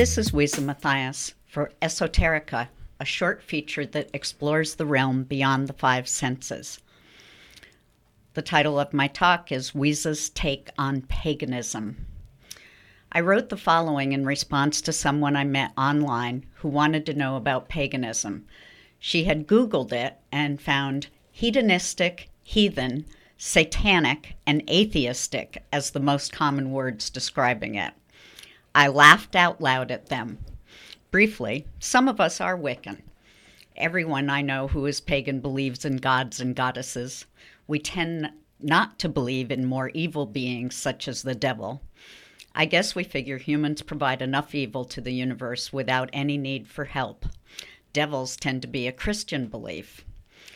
This is Wiesa Matthias for Esoterica, a short feature that explores the realm beyond the five senses. The title of my talk is Wiesa's Take on Paganism. I wrote the following in response to someone I met online who wanted to know about paganism. She had Googled it and found hedonistic, heathen, satanic, and atheistic as the most common words describing it. I laughed out loud at them. Briefly, some of us are Wiccan. Everyone I know who is pagan believes in gods and goddesses. We tend not to believe in more evil beings such as the devil. I guess we figure humans provide enough evil to the universe without any need for help. Devils tend to be a Christian belief.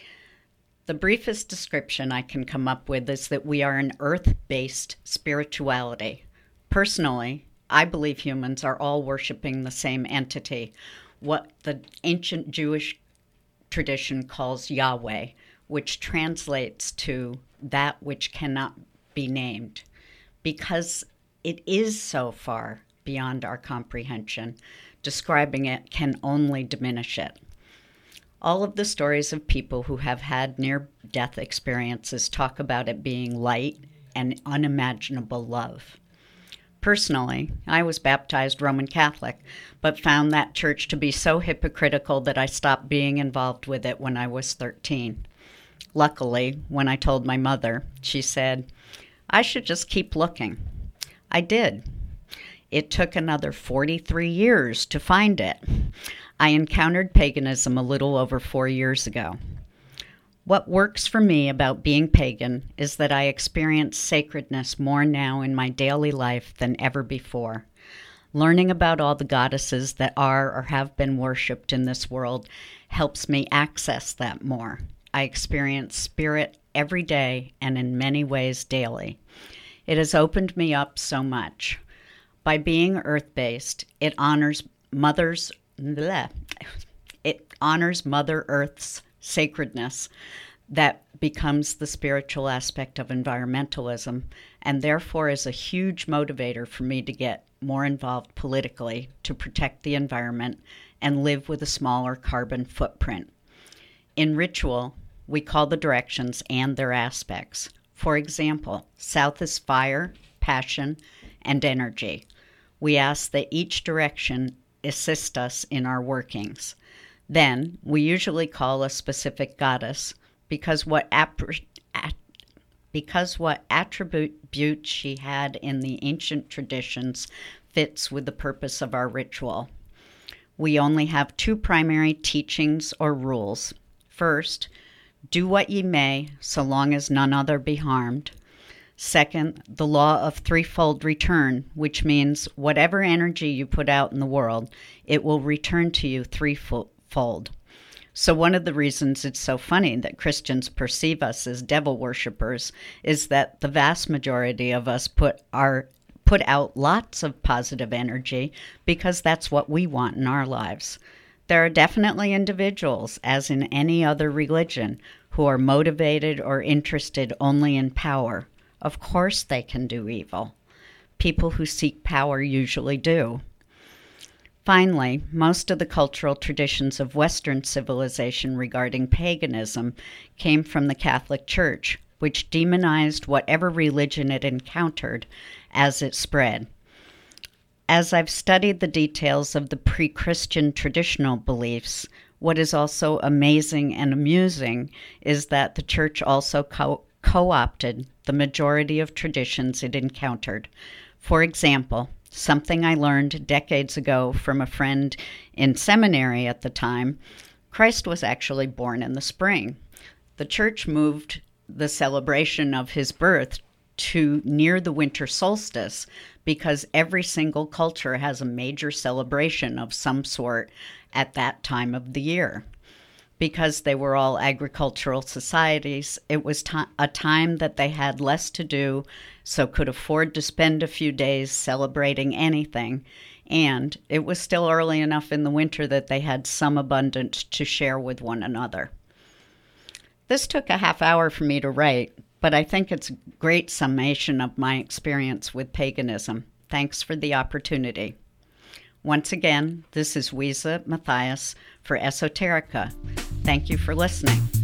The briefest description I can come up with is that we are an earth-based spirituality. Personally, I believe humans are all worshiping the same entity, what the ancient Jewish tradition calls Yahweh, which translates to that which cannot be named. Because it is so far beyond our comprehension, describing it can only diminish it. All of the stories of people who have had near-death experiences talk about it being light and unimaginable love. Personally, I was baptized Roman Catholic, but found that church to be so hypocritical that I stopped being involved with it when I was 13. Luckily, when I told my mother, she said, I should just keep looking. I did. It took another 43 years to find it. I encountered paganism a little over 4 years ago. What works for me about being pagan is that I experience sacredness more now in my daily life than ever before. Learning about all the goddesses that are or have been worshipped in this world helps me access that more. I experience spirit every day and in many ways daily. It has opened me up so much. By being earth-based, it honors Mother Earth's sacredness that becomes the spiritual aspect of environmentalism, and therefore is a huge motivator for me to get more involved politically to protect the environment and live with a smaller carbon footprint. In ritual, we call the directions and their aspects. For example, south is fire, passion, and energy. We ask that each direction assist us in our workings. Then, we usually call a specific goddess because what attribute she had in the ancient traditions fits with the purpose of our ritual. We only have two primary teachings or rules. First, do what ye may, so long as none other be harmed. Second, the law of threefold return, which means whatever energy you put out in the world, it will return to you threefold. So one of the reasons it's so funny that Christians perceive us as devil worshippers is that the vast majority of us put out lots of positive energy because that's what we want in our lives. There are definitely individuals, as in any other religion, who are motivated or interested only in power. Of course they can do evil. People who seek power usually do. Finally, most of the cultural traditions of Western civilization regarding paganism came from the Catholic Church, which demonized whatever religion it encountered as it spread. As I've studied the details of the pre-Christian traditional beliefs, what is also amazing and amusing is that the Church also co-opted the majority of traditions it encountered. For example, something I learned decades ago from a friend in seminary at the time, Christ was actually born in the spring. The Church moved the celebration of his birth to near the winter solstice because every single culture has a major celebration of some sort at that time of the year. Because they were all agricultural societies, it was a time that they had less to do, so could afford to spend a few days celebrating anything, and it was still early enough in the winter that they had some abundance to share with one another. This took a half hour for me to write, but I think it's a great summation of my experience with paganism. Thanks for the opportunity. Once again, this is Ouisa Matthias for Esoterica. Thank you for listening.